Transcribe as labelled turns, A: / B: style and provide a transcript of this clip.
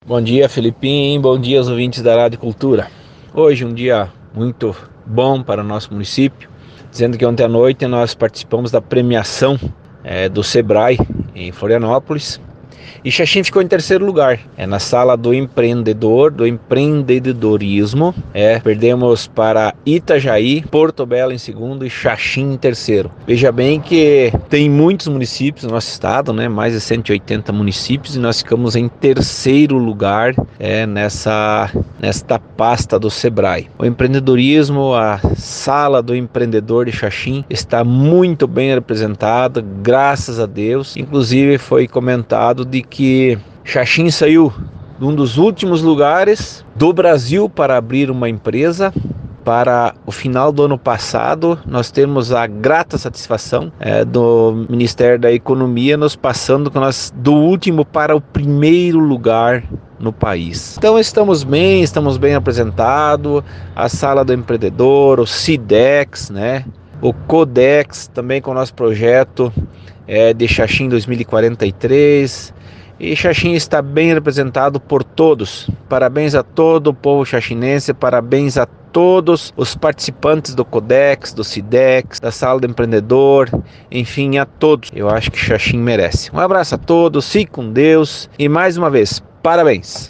A: Bom dia, Felipim. Bom dia aos ouvintes da Rádio Cultura. Hoje um dia muito bom para o nosso município, dizendo que ontem à noite nós participamos da premiação do Sebrae em Florianópolis. E Xaxim ficou em terceiro lugar, na sala do empreendedor, do empreendedorismo. Perdemos para Itajaí, Porto Belo em segundo e Xaxim em terceiro. Veja bem que tem muitos municípios no nosso estado, mais de 180 municípios, e nós ficamos em terceiro lugar nesta pasta do Sebrae. O empreendedorismo, a sala do empreendedor de Xaxim está muito bem representada, graças a Deus. Inclusive foi comentado de que Xaxim saiu de um dos últimos lugares do Brasil para abrir uma empresa. Para o final do ano passado, nós temos a grata satisfação do Ministério da Economia nos passando com nós do último para o primeiro lugar no país. Então estamos bem apresentados, a sala do empreendedor, o CIDEX, o CODEX, também com o nosso projeto de Xaxim 2043. E Xaxim está bem representado por todos. Parabéns a todo o povo xaxinense, parabéns a todos os participantes do CODEX, do CIDEX, da Sala do Empreendedor, enfim, a todos. Eu acho que Xaxim merece. Um abraço a todos, fique com Deus e mais uma vez, parabéns!